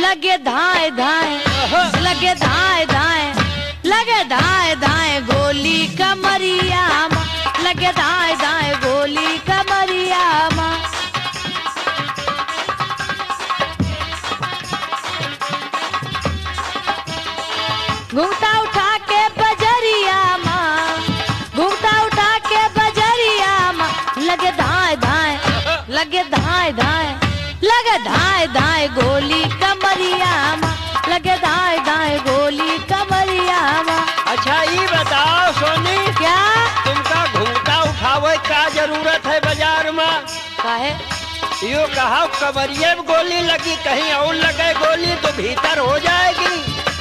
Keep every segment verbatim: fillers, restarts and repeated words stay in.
लगे धाए धाए, लगे धाए धाए, लगे धाए धाए गोली कमरिया माँ, लगे धाए धाए गोली कमरिया माँ। घूंघटा उठा के बजरिया माँ, घूंघटा उठा के बजरिया माँ, लगे धाए धाए, लगे धाए धाए, लगे धाए धाए गोली कमरिया माँ, लगे धाए धाए गोली कमरिया माँ। अच्छा ये बताओ सोनी, क्या तुमका घूंघटा उठावे का जरूरत है बाजार में? काहे? यो कहा कमरिए में गोली लगी, कहीं और लगे गोली तो भीतर हो जाएगी।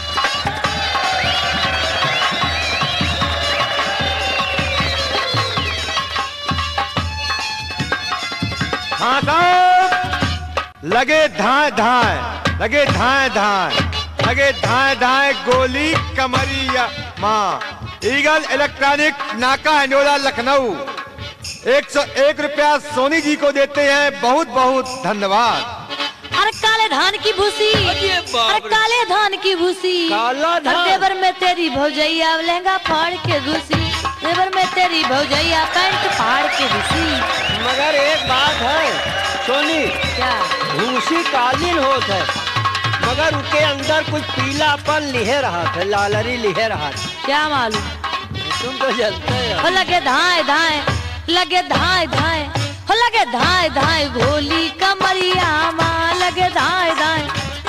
हाँ साहब, लगे धाए धाए, लगे धाए धाए, लगे धाए धाए गोली कमरिया माँ। ईगल इलेक्ट्रॉनिक नाका अंडोला लखनऊ एक सौ एक रुपया सोनी जी को देते हैं, बहुत बहुत धन्यवाद। अरे काले धान की भूसी, अरे बाप अरे रे। काले धान की भूसी, काला धान। देवर में तेरी भौजैया लहंगा फाड़ के घुसी, देवर में तेरी भौजैया पैंट फाड़ के घुसी। मगर एक बात है सोनी, क्या? भूसी कालीन होत है, मगर उसके अंदर कुछ पीलापन लिहे रहा था, लालरी लिहे रहा था। क्या मालूम? तुम तो जानते हो। हो लगे धाए धाए, लगे धाए धाए, हो लगे धाए धाए गोली कमरिया माँ, लगे धाए धाए।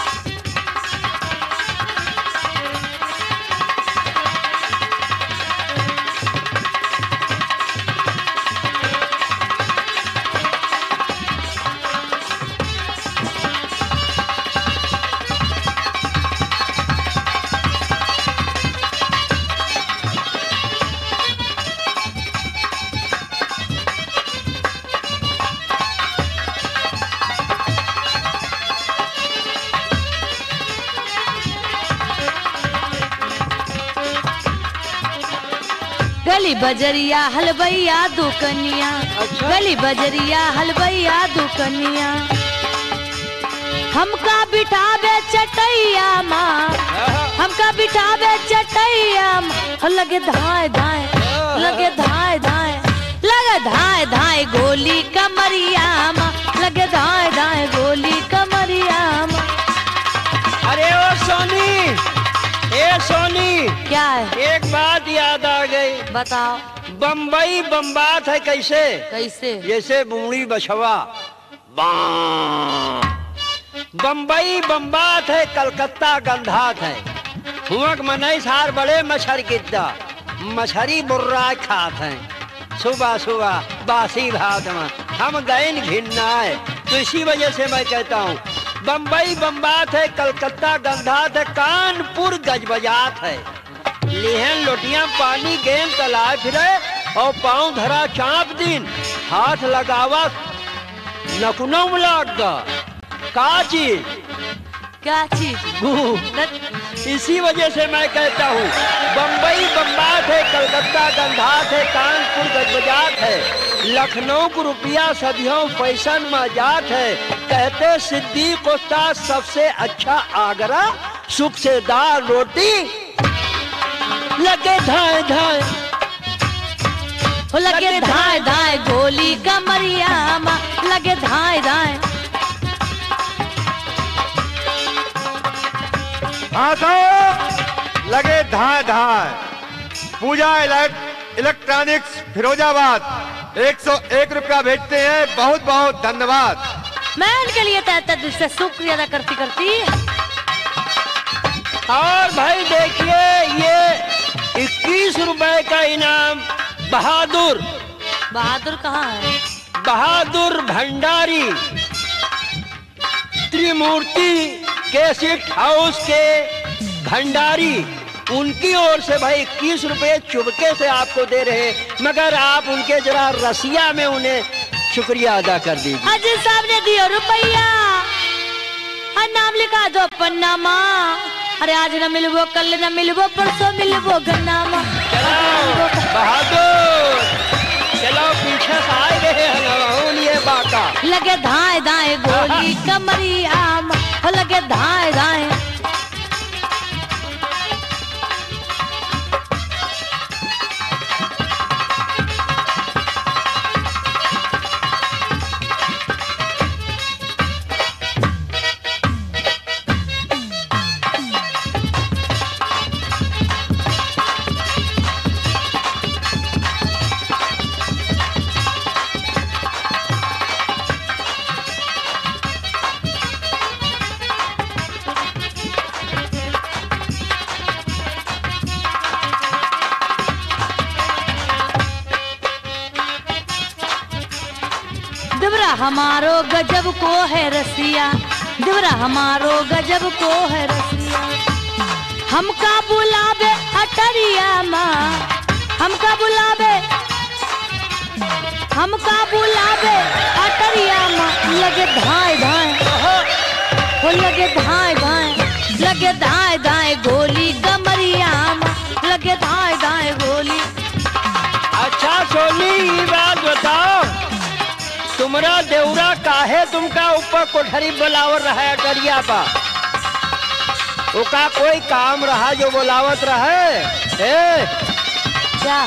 गली बजरिया हलवैया दुकनिया, अच्छा। गली बजरिया हलवैया दुकनिया, हमका बिठावे चटैया माँ, हमका बिठावे चटैया माँ। हो लगे धाए धाए, लगे धाए धाए, लगे धाए धाए गोली कमरिया माँ, लगे धाए धाए गोली कमरिया माँ। अरे ओ सोनी, ए सोनी, क्या है? एक बात याद आ गई। बताओ। बम्बई बम्बात है कैसे? कैसे? जैसे बूढ़ी बछवा बां। बम्बई बम्बात है, कलकत्ता गंधात है। हुआ मनई सार बड़े मछर गिद्दा, मछरी बुर्रा खात हैं सुबह सुबह बासी भात में। हम गए घिन्ना है, तो इसी वजह से मैं कहता हूँ बम्बई बम्बात है, कलकत्ता गंधात है, कानपुर गजबजात है। लिहन लोटियां पानी गेंद तलाए फिरे और पाँव धरा चाँप दिन, हाथ लगावा नकुनों में लग गा। का चीज? क्या चीज? इसी वजह से मैं कहता हूँ बम्बई बम्बात है, कलकत्ता गंधात है, कानपुर गजबजात है। लखनऊ को रुपया सदियों फैशन में जात है। कहते सिद्दीक उस्ताद सबसे अच्छा आगरा, सुख से दाल रोटी लगे धाए धाए, हो लगे धाए धाए गोली कमरिया माँ, लगे धाए धाए। हाँ तो लगे धाए धाए। पूजा इलेक्ट्रॉनिक्स फिरोजाबाद एक सौ एक रुपया भेजते हैं, बहुत बहुत धन्यवाद। मैं उनके लिए तहे दिल से शुक्रिया अदा करती करती। और भाई देखिए ये इक्कीस रुपए का इनाम बहादुर बहादुर कहाँ है? बहादुर भंडारी त्रिमूर्ति कैसेट हाउस के भंडारी, उनकी ओर से भाई इक्कीस रुपए चुपके से आपको दे रहे, मगर आप उनके जरा रसिया में उन्हें शुक्रिया अदा कर दीजिए। अजी साहब ने दियो रुपया, नाम लिखा दो पन्ना माँ। अरे आज न मिलबो, कल न मिलबो, परसों मिलबो गन्ना माँ। चलो बहादुर, चलो पीछे से आए गए हैं ये बाका। लगे धाए धाए गोली कमरिया माँ, लगे धाए धाए देवरा हमारो गजब को है रसिया, देवरा हमारो गजब को है रसिया। हमका बुलावे अटरिया माँ, हमका बुलावे, हमका बुलावे अटरिया माँ। लगे धाए धाए, वो लगे धाए धाए, लगे धाए धाए गोली कमरिया माँ, लगे धाए धाए गोली। अच्छा सोनी ये बात बताओ, तुम्हारा देवरा काहे तुमका ऊपर कोठरी बुलावर रहा है अटरिया पा? ओका कोई काम रहा जो बुलावत रहे? ए? क्या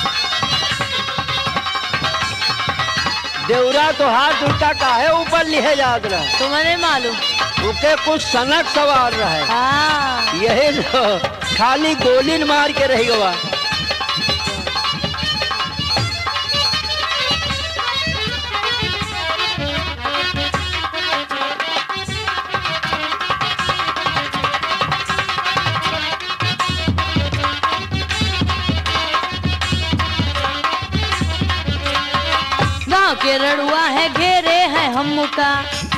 देवरा तो हाथ उल्टा काहे ऊपर लिहे जात रहा? तुम्हें मालूम? उके कुछ सनक सवार रहे, हाँ यही तो खाली गोली मार के रही हुआ। गाँव के रड़ुआ है घेरे हैं हमका,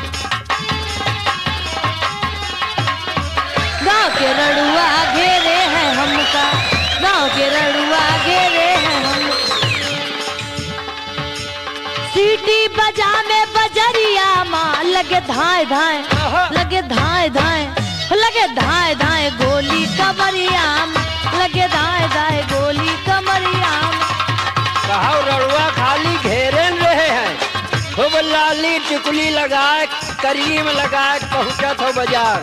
गाँव के रड़ुआ घेरे हैं हमका, गाँव के रड़ुआ घेरे हैं हम। सीटी बजा में बजरिया माँ, लगे धाए धाए, लगे धाए धाए, लगे धाए धाए गोली कमरिया माँ, लगे धाए धाए गोली कमरिया माँ। कहा रड़ुआ खाली घेरे रहे हैं, खूब लाली टिकुली लगाए करीम लगाए पहुंचत हो बाजार।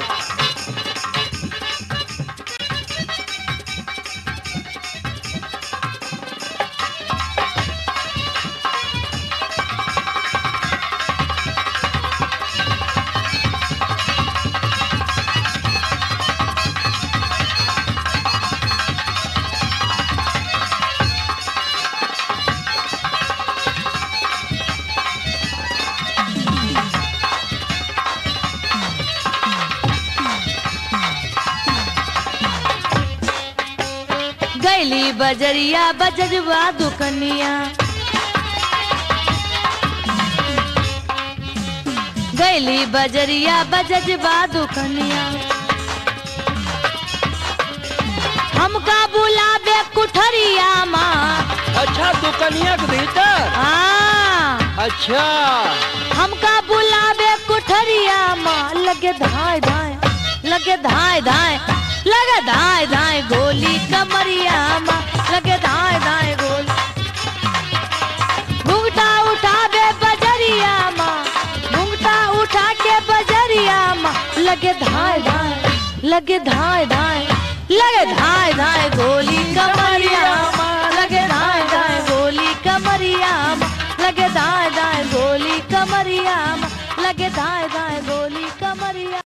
गैली बजरिया बजजवा दुकनिया, गैली बजरिया बजजवा दुकनिया। हमका बुलावे कुठरिया माँ, अच्छा दुकनिया के भीतर? हाँ अच्छा हमका बुलावे कुठरिया माँ, लगे धाए धाए, लगे धाए धाए, लगे धाए धाए गोली कमरिया माँ, लगे धाए धाए गोली। घूंघटा उठावे बजरिया माँ, घूंघटा उठा के बजरिया माँ, लगे धाए धाए, लगे धाए धाए, लगे धाए धाए गोली कमरिया माँ, लगे धाए धाए गोली कमरिया माँ, लगे धाए धाए गोली कमरिया माँ, लगे धाए धाए गोली कमरिया।